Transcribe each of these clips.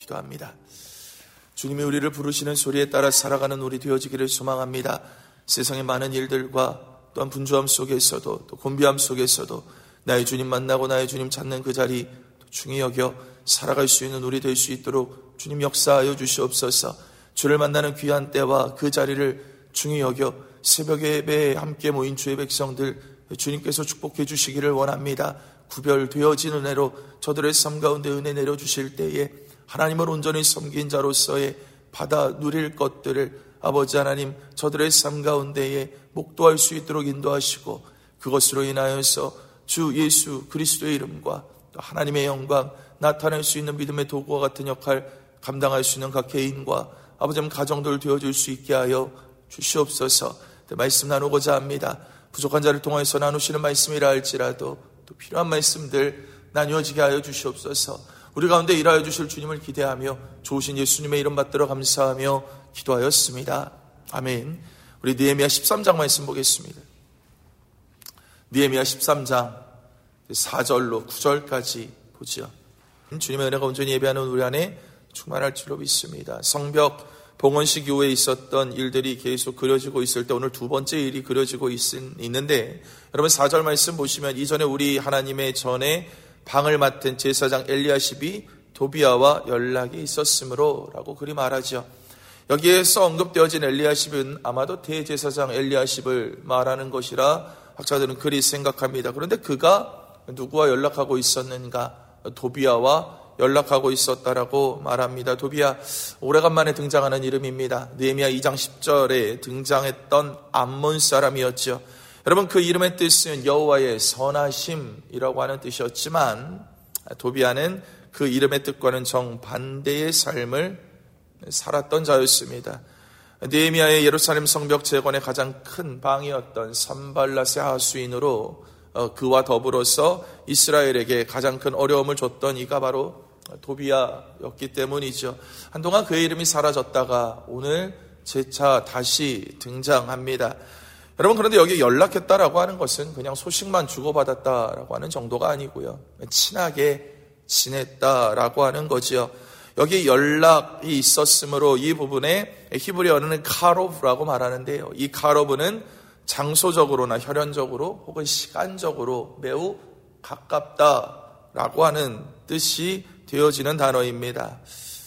기도합니다. 주님이 우리를 부르시는 소리에 따라 살아가는 우리 되어지기를 소망합니다. 세상의 많은 일들과 또한 분주함 속에서도 또 곤비함 속에서도 나의 주님 만나고 나의 주님 찾는 그 자리 중히 여겨 살아갈 수 있는 우리 될 수 있도록 주님 역사하여 주시옵소서. 주를 만나는 귀한 때와 그 자리를 중히 여겨 새벽 예배에 함께 모인 주의 백성들 주님께서 축복해 주시기를 원합니다. 구별되어진 은혜로 저들의 삶 가운데 은혜 내려주실 때에 하나님을 온전히 섬긴 자로서의 받아 누릴 것들을 아버지 하나님 저들의 삶 가운데에 목도할 수 있도록 인도하시고 그것으로 인하여서 주 예수 그리스도의 이름과 또 하나님의 영광 나타낼 수 있는 믿음의 도구와 같은 역할 감당할 수 있는 각 개인과 아버지 가정들 되어줄 수 있게 하여 주시옵소서. 말씀 나누고자 합니다. 부족한 자를 통해서 나누시는 말씀이라 할지라도 또 필요한 말씀들 나누어지게 하여 주시옵소서. 우리 가운데 일하여 주실 주님을 기대하며 좋으신 예수님의 이름 받들어 감사하며 기도하였습니다. 아멘. 우리 느헤미야 13장 말씀 보겠습니다. 느헤미야 13장 4절로 9절까지 보죠. 주님의 은혜가 온전히 예배하는 우리 안에 충만할 줄로 믿습니다. 성벽 봉헌식 이후에 있었던 일들이 계속 그려지고 있을 때 오늘 두 번째 일이 그려지고 있는데 여러분 4절 말씀 보시면 이전에 우리 하나님의 전에 방을 맡은 제사장 엘리야십이 도비야와 연락이 있었으므로 라고 그리 말하죠. 여기에서 언급되어진 엘리야십은 아마도 대제사장 엘리야십을 말하는 것이라 학자들은 그리 생각합니다. 그런데 그가 누구와 연락하고 있었는가? 도비야와 연락하고 있었다라고 말합니다. 도비야, 오래간만에 등장하는 이름입니다. 느헤미야 2장 10절에 등장했던 암몬 사람이었죠. 여러분 그 이름의 뜻은 여호와의 선하심이라고 하는 뜻이었지만 도비야는 그 이름의 뜻과는 정반대의 삶을 살았던 자였습니다. 느헤미야의 예루살렘 성벽 재건의 가장 큰 방이었던 산발랏의 하수인으로 그와 더불어서 이스라엘에게 가장 큰 어려움을 줬던 이가 바로 도비야였기 때문이죠. 한동안 그의 이름이 사라졌다가 오늘 재차 다시 등장합니다. 여러분 그런데 여기 연락했다라고 하는 것은 그냥 소식만 주고받았다라고 하는 정도가 아니고요. 친하게 지냈다라고 하는 거지요. 여기 연락이 있었으므로 이 부분에 히브리어는 카로브라고 말하는데요. 이 카로브는 장소적으로나 혈연적으로 혹은 시간적으로 매우 가깝다라고 하는 뜻이 되어지는 단어입니다.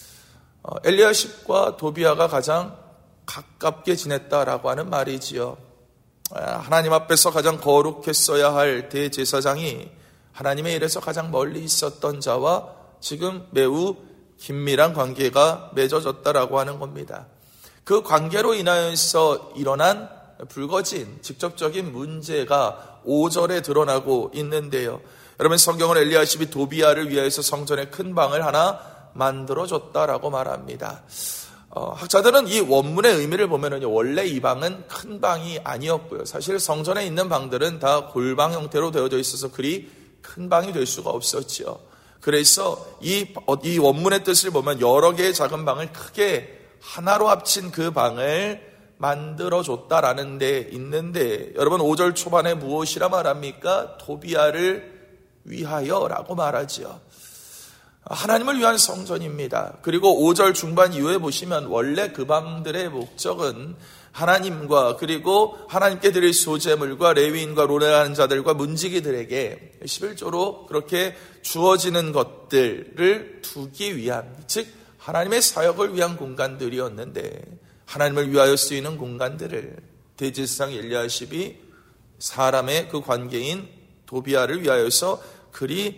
엘리야십과 도비야가 가장 가깝게 지냈다라고 하는 말이지요. 하나님 앞에서 가장 거룩했어야 할 대제사장이 하나님의 일에서 가장 멀리 있었던 자와 지금 매우 긴밀한 관계가 맺어졌다라고 하는 겁니다. 그 관계로 인하여서 일어난 불거진 직접적인 문제가 5절에 드러나고 있는데요. 여러분 성경은 엘리야십이 도비야를 위해서 성전에 큰 방을 하나 만들어줬다라고 말합니다. 학자들은 이 원문의 의미를 보면은 원래 이 방은 큰 방이 아니었고요. 사실 성전에 있는 방들은 다 골방 형태로 되어져 있어서 그리 큰 방이 될 수가 없었죠. 그래서 이 원문의 뜻을 보면 여러 개의 작은 방을 크게 하나로 합친 그 방을 만들어줬다라는 데 있는데 여러분 5절 초반에 무엇이라 말합니까? 도비야를 위하여라고 말하죠. 하나님을 위한 성전입니다. 그리고 5절 중반 이후에 보시면 원래 그 방들의 목적은 하나님과 그리고 하나님께 드릴 소제물과 레위인과 노래하는 자들과 문지기들에게 11조로 그렇게 주어지는 것들을 두기 위한, 즉 하나님의 사역을 위한 공간들이었는데 하나님을 위하여 쓰이는 공간들을 대제사장 엘리야십이 사람의 그 관계인 도비야를 위하여서 그리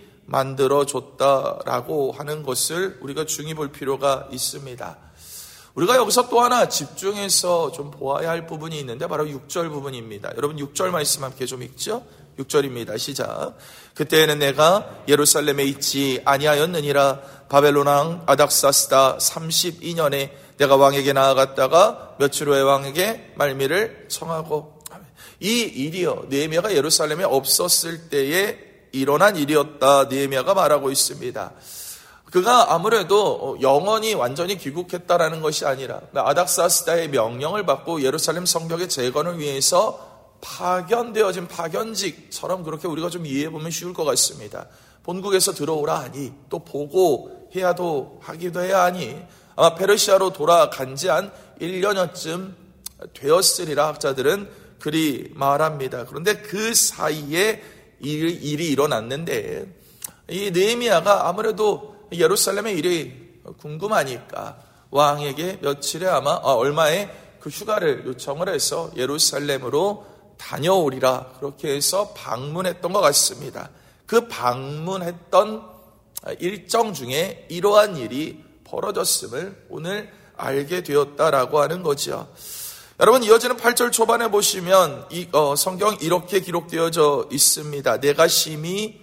만들어줬다라고 하는 것을 우리가 중히 볼 필요가 있습니다. 우리가 여기서 또 하나 집중해서 좀 보아야 할 부분이 있는데 바로 6절 부분입니다. 여러분 6절 말씀 함께 좀 읽죠? 6절입니다. 시작. 그때에는 내가 예루살렘에 있지 아니하였느니라. 바벨론 왕 아닥사스다 32년에 내가 왕에게 나아갔다가 며칠 후에 왕에게 말미를 청하고. 이 일이요 느헤미야가 예루살렘에 없었을 때에 일어난 일이었다 느헤미야가 말하고 있습니다. 그가 아무래도 영원히 완전히 귀국했다라는 것이 아니라 아닥사스다의 명령을 받고 예루살렘 성벽의 재건을 위해서 파견되어진 파견직처럼 그렇게 우리가 좀 이해해보면 쉬울 것 같습니다. 본국에서 들어오라 하니 또 보고해야도 하기도 해야 하니 아마 페르시아로 돌아간 지 한 1년여쯤 되었으리라 학자들은 그리 말합니다. 그런데 그 사이에 일이 일어났는데 이 느헤미야가 아무래도 예루살렘의 일이 궁금하니까 왕에게 며칠에 얼마의 그 휴가를 요청을 해서 예루살렘으로 다녀오리라 그렇게 해서 방문했던 것 같습니다. 그 방문했던 일정 중에 이러한 일이 벌어졌음을 오늘 알게 되었다라고 하는 거죠. 여러분, 이어지는 8절 초반에 보시면 성경 이렇게 기록되어져 있습니다. 내가 심히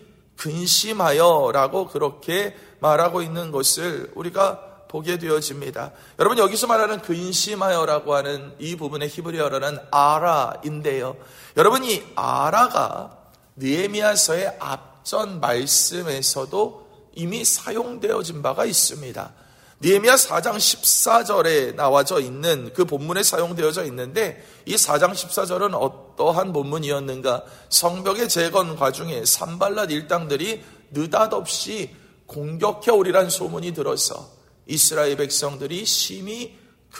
근심하여라고 그렇게 말하고 있는 것을 우리가 보게 되어집니다. 여러분, 여기서 말하는 근심하여라고 하는 이 부분의 히브리어로는 아라인데요. 여러분, 이 아라가 느헤미야서의 앞전 말씀에서도 이미 사용되어진 바가 있습니다. 느헤미야 4장 14절에 나와져 있는 그 본문에 사용되어져 있는데 이 4장 14절은 어떠한 본문이었는가? 성벽의 재건 과중에 산발랏 일당들이 느닷없이 공격해 오리란 소문이 들어서 이스라엘 백성들이 심히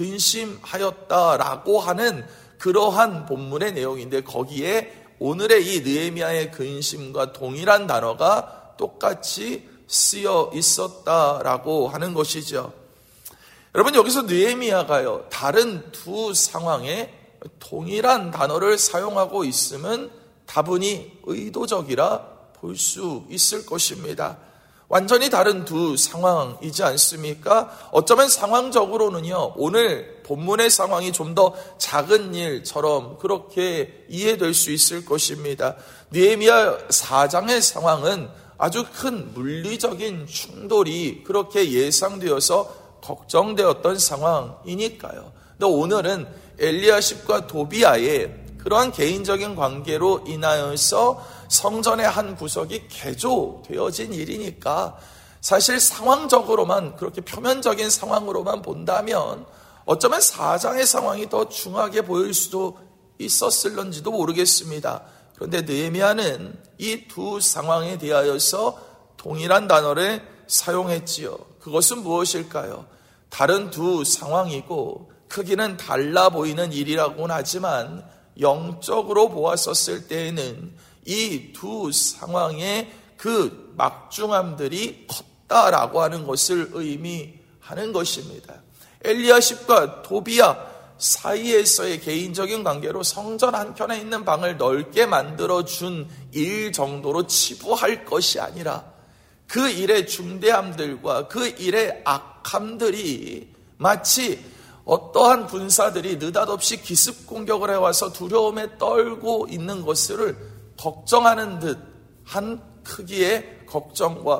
근심하였다라고 하는 그러한 본문의 내용인데 거기에 오늘의 이 느헤미야의 근심과 동일한 단어가 똑같이 쓰여 있었다라고 하는 것이죠. 여러분, 여기서 느헤미야가요, 다른 두 상황에 동일한 단어를 사용하고 있음은 다분히 의도적이라 볼 수 있을 것입니다. 완전히 다른 두 상황이지 않습니까? 어쩌면 상황적으로는요, 오늘 본문의 상황이 좀 더 작은 일처럼 그렇게 이해될 수 있을 것입니다. 느헤미야 4장의 상황은 아주 큰 물리적인 충돌이 그렇게 예상되어서 걱정되었던 상황이니까요. 근데 오늘은 엘리야십과 도비아의 그러한 개인적인 관계로 인하여서 성전의 한 구석이 개조되어진 일이니까 사실 상황적으로만 그렇게 표면적인 상황으로만 본다면 어쩌면 4장의 상황이 더 중하게 보일 수도 있었을런지도 모르겠습니다. 그런데 느헤미야는 이 두 상황에 대하여서 동일한 단어를 사용했지요. 그것은 무엇일까요? 다른 두 상황이고 크기는 달라 보이는 일이라고는 하지만 영적으로 보았었을 때에는 이 두 상황의 그 막중함들이 컸다라고 하는 것을 의미하는 것입니다. 엘리야십과 도비야 사이에서의 개인적인 관계로 성전 한켠에 있는 방을 넓게 만들어준 일 정도로 치부할 것이 아니라 그 일의 중대함들과 그 일의 악함들이 마치 어떠한 군사들이 느닷없이 기습 공격을 해와서 두려움에 떨고 있는 것을 걱정하는 듯한 크기의 걱정과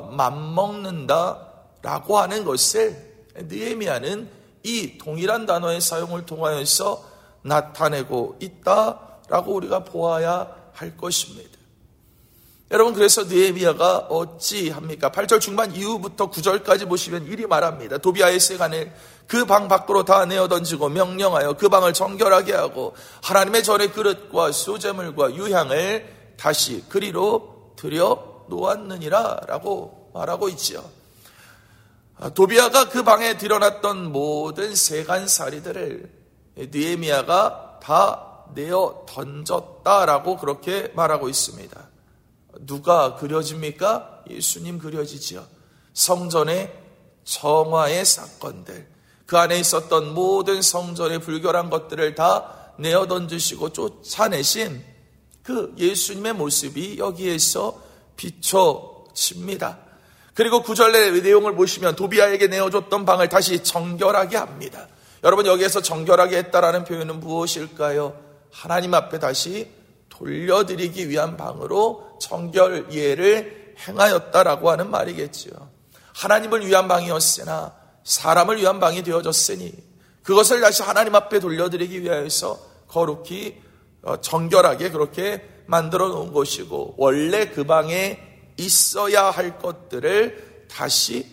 맞먹는다라고 하는 것을 느헤미야는 이 동일한 단어의 사용을 통하여서 나타내고 있다라고 우리가 보아야 할 것입니다. 여러분, 그래서 느헤미야가 어찌합니까? 8절 중반 이후부터 9절까지 보시면 이리 말합니다. 도비아의 세간을 그 방 밖으로 다 내어 던지고 명령하여 그 방을 정결하게 하고 하나님의 전의 그릇과 수제물과 유향을 다시 그리로 들여 놓았느니라 라고 말하고 있지요. 도비아가 그 방에 들여놨던 모든 세간살이들을 느헤미야가 다 내어 던졌다라고 그렇게 말하고 있습니다. 누가 그려집니까? 예수님 그려지지요. 성전의 정화의 사건들, 그 안에 있었던 모든 성전의 불결한 것들을 다 내어 던지시고 쫓아내신 그 예수님의 모습이 여기에서 비춰집니다. 그리고 9절 내용을 보시면 도비아에게 내어줬던 방을 다시 정결하게 합니다. 여러분, 여기에서 정결하게 했다라는 표현은 무엇일까요? 하나님 앞에 다시 돌려드리기 위한 방으로 정결 예를 행하였다라고 하는 말이겠지요. 하나님을 위한 방이었으나 사람을 위한 방이 되어졌으니 그것을 다시 하나님 앞에 돌려드리기 위하여서 거룩히 정결하게 그렇게 만들어 놓은 것이고 원래 그 방에 있어야 할 것들을 다시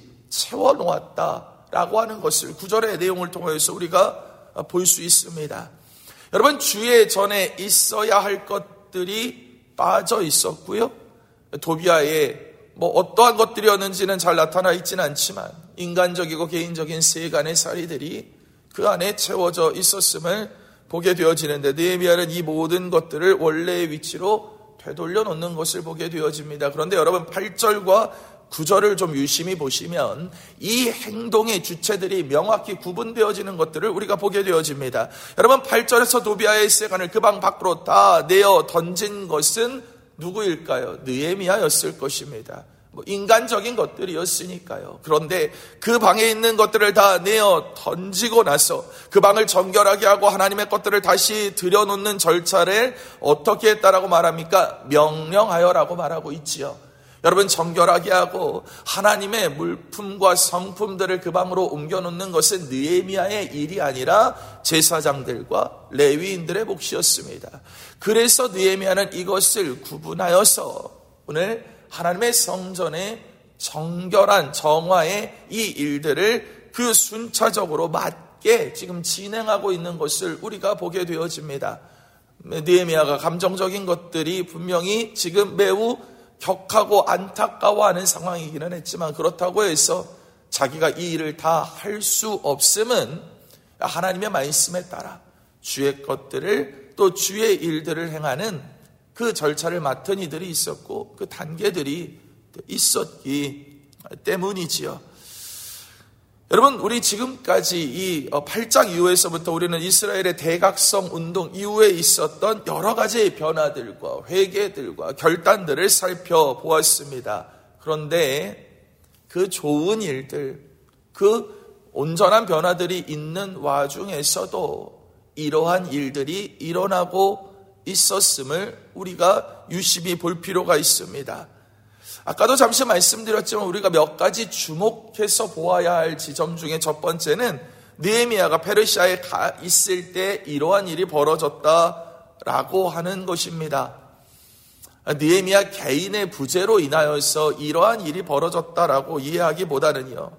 채워놓았다라고 하는 것을 9절의 내용을 통해서 우리가 볼 수 있습니다. 여러분, 주의 전에 있어야 할 것들이 빠져 있었고요. 도비아의 어떠한 것들이었는지는 잘 나타나 있지는 않지만 인간적이고 개인적인 세간의 사리들이 그 안에 채워져 있었음을 보게 되어지는데, 느헤미야는 이 모든 것들을 원래의 위치로 되돌려 놓는 것을 보게 되어집니다. 그런데 여러분 8절과 9절을 좀 유심히 보시면 이 행동의 주체들이 명확히 구분되어지는 것들을 우리가 보게 되어집니다. 여러분 8절에서 도비아의 세간을 그 방 밖으로 다 내어 던진 것은 누구일까요? 느헤미야였을 것입니다. 인간적인 것들이었으니까요. 그런데 그 방에 있는 것들을 다 내어 던지고 나서 그 방을 정결하게 하고 하나님의 것들을 다시 들여놓는 절차를 어떻게 했다라고 말합니까? 명령하여라고 말하고 있지요. 여러분, 정결하게 하고 하나님의 물품과 성품들을 그 방으로 옮겨놓는 것은 느헤미야의 일이 아니라 제사장들과 레위인들의 몫이었습니다. 그래서 느헤미야는 이것을 구분하여서 오늘 하나님의 성전의 정결한 정화의 이 일들을 그 순차적으로 맞게 지금 진행하고 있는 것을 우리가 보게 되어집니다. 느헤미야가 감정적인 것들이 분명히 지금 매우 격하고 안타까워하는 상황이기는 했지만, 그렇다고 해서 자기가 이 일을 다 할 수 없음은 하나님의 말씀에 따라 주의 것들을 또 주의 일들을 행하는 그 절차를 맡은 이들이 있었고 그 단계들이 있었기 때문이지요. 여러분, 우리 지금까지 이 8장 이후에서부터 우리는 이스라엘의 대각성 운동 이후에 있었던 여러 가지의 변화들과 회개들과 결단들을 살펴보았습니다. 그런데 그 좋은 일들, 그 온전한 변화들이 있는 와중에서도 이러한 일들이 일어나고 있었음을 우리가 유심히 볼 필요가 있습니다. 아까도 잠시 말씀드렸지만 우리가 몇 가지 주목해서 보아야 할 지점 중에 첫 번째는 느헤미야가 페르시아에 가 있을 때 이러한 일이 벌어졌다라고 하는 것입니다. 느헤미야 개인의 부재로 인하여서 이러한 일이 벌어졌다라고 이해하기보다는요,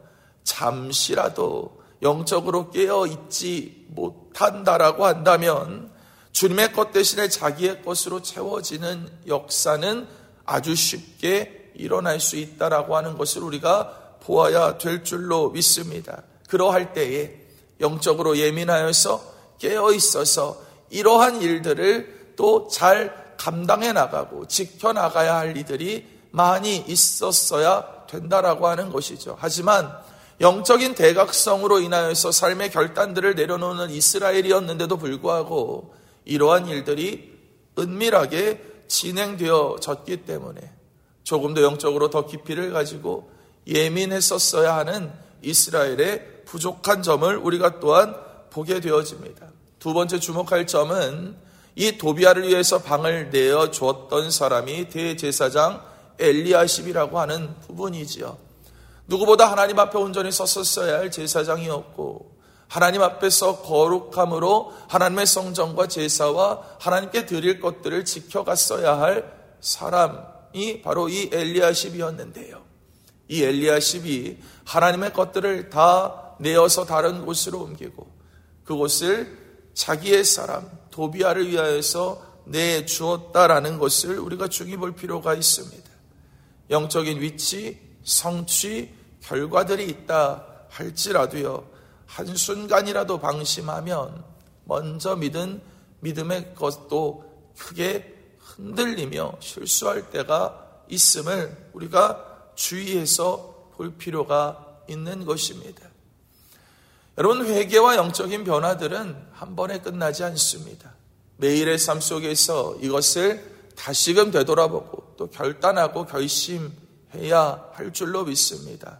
잠시라도 영적으로 깨어있지 못한다라고 한다면 주님의 것 대신에 자기의 것으로 채워지는 역사는 아주 쉽게 일어날 수 있다라고 하는 것을 우리가 보아야 될 줄로 믿습니다. 그러할 때에 영적으로 예민하여서 깨어있어서 이러한 일들을 또 잘 감당해 나가고 지켜나가야 할 이들이 많이 있었어야 된다라고 하는 것이죠. 하지만 영적인 대각성으로 인하여서 삶의 결단들을 내려놓는 이스라엘이었는데도 불구하고 이러한 일들이 은밀하게 진행되어졌기 때문에 조금 더 영적으로 더 깊이를 가지고 예민했었어야 하는 이스라엘의 부족한 점을 우리가 또한 보게 되어집니다. 두 번째 주목할 점은 이 도비아를 위해서 방을 내어주었던 사람이 대제사장 엘리야십이라고 하는 부분이지요. 누구보다 하나님 앞에 온전히 섰었어야 할 제사장이었고 하나님 앞에서 거룩함으로 하나님의 성전과 제사와 하나님께 드릴 것들을 지켜갔어야 할 사람이 바로 이 엘리야십이었는데요. 이 엘리야십이 하나님의 것들을 다 내어서 다른 곳으로 옮기고 그곳을 자기의 사람 도비아를 위하여서 내주었다라는 것을 우리가 중히 볼 필요가 있습니다. 영적인 위치, 성취, 결과들이 있다 할지라도요, 한순간이라도 방심하면 먼저 믿은 믿음의 것도 크게 흔들리며 실수할 때가 있음을 우리가 주의해서 볼 필요가 있는 것입니다. 여러분, 회개와 영적인 변화들은 한 번에 끝나지 않습니다. 매일의 삶 속에서 이것을 다시금 되돌아보고 또 결단하고 결심해야 할 줄로 믿습니다.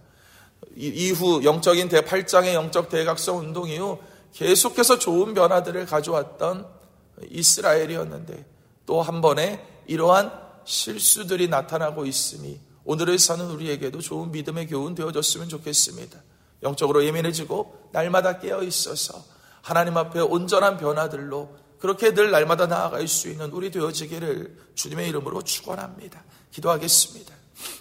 이후 영적인 8장의 영적 대각성 운동 이후 계속해서 좋은 변화들을 가져왔던 이스라엘이었는데 또 한 번에 이러한 실수들이 나타나고 있으니 오늘을 사는 우리에게도 좋은 믿음의 교훈 되어줬으면 좋겠습니다. 영적으로 예민해지고 날마다 깨어있어서 하나님 앞에 온전한 변화들로 그렇게 늘 날마다 나아갈 수 있는 우리 되어지기를 주님의 이름으로 축원합니다. 기도하겠습니다.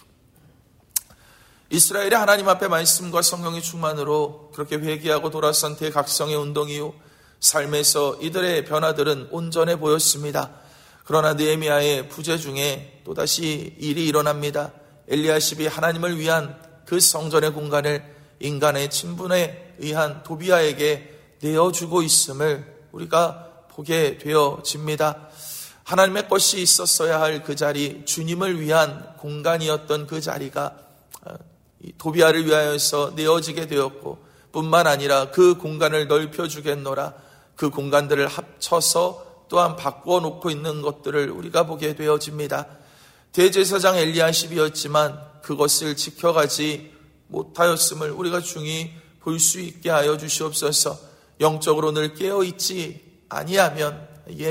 이스라엘이 하나님 앞에 말씀과 성령의 충만으로 그렇게 회개하고 돌아선 대각성의 운동 이후 삶에서 이들의 변화들은 온전해 보였습니다. 그러나 느헤미야의 부재 중에 또다시 일이 일어납니다. 엘리야십이 하나님을 위한 그 성전의 공간을 인간의 친분에 의한 도비아에게 내어주고 있음을 우리가 보게 되어집니다. 하나님의 것이 있었어야 할 그 자리, 주님을 위한 공간이었던 그 자리가 도비아를 위하여서 내어지게 되었고, 뿐만 아니라 그 공간을 넓혀주겠노라, 그 공간들을 합쳐서 또한 바꾸어 놓고 있는 것들을 우리가 보게 되어집니다. 대제사장 엘리야십이었지만 그것을 지켜가지 못하였음을 우리가 중히 볼 수 있게 하여 주시옵소서. 영적으로 늘 깨어있지 아니하면,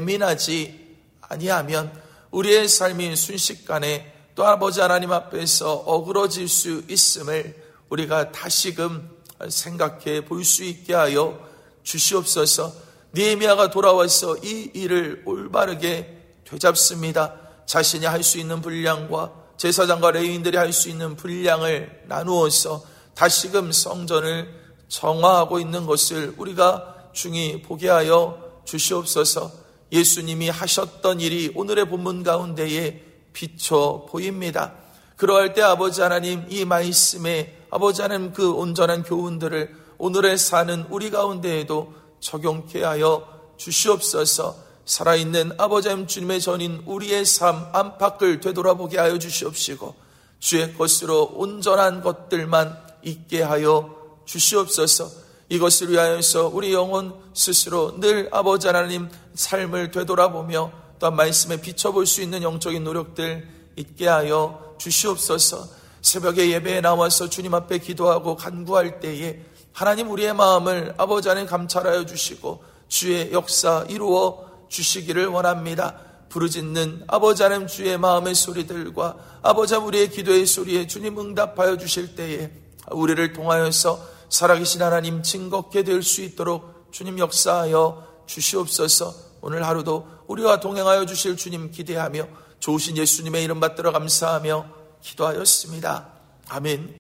예민하지 아니하면 우리의 삶이 순식간에 또 아버지 하나님 앞에서 어그러질 수 있음을 우리가 다시금 생각해 볼 수 있게 하여 주시옵소서. 느헤미야가 돌아와서 이 일을 올바르게 되잡습니다. 자신이 할 수 있는 분량과 제사장과 레위인들이 할 수 있는 분량을 나누어서 다시금 성전을 정화하고 있는 것을 우리가 중히 보게 하여 주시옵소서. 예수님이 하셨던 일이 오늘의 본문 가운데에 비춰 보입니다. 그러할 때 아버지 하나님, 이 말씀에 아버지 하나님 그 온전한 교훈들을 오늘의 사는 우리 가운데에도 적용케 하여 주시옵소서. 살아있는 아버지 하나님 주님의 전인 우리의 삶 안팎을 되돌아보게 하여 주시옵시고, 주의 것으로 온전한 것들만 있게 하여 주시옵소서. 이것을 위하여서 우리 영혼 스스로 늘 아버지 하나님 삶을 되돌아보며 또한 말씀에 비춰볼 수 있는 영적인 노력들 있게 하여 주시옵소서. 새벽에 예배에 나와서 주님 앞에 기도하고 간구할 때에 하나님 우리의 마음을 아버지 하나님 감찰하여 주시고 주의 역사 이루어 주시기를 원합니다. 부르짖는 아버지 하나님 주의 마음의 소리들과 아버지 하나님 우리의 기도의 소리에 주님 응답하여 주실 때에 우리를 통하여서 살아계신 하나님 증거케 될 수 있도록 주님 역사하여 주시옵소서. 오늘 하루도 우리와 동행하여 주실 주님 기대하며 좋으신 예수님의 이름 받들어 감사하며 기도하였습니다. 아멘.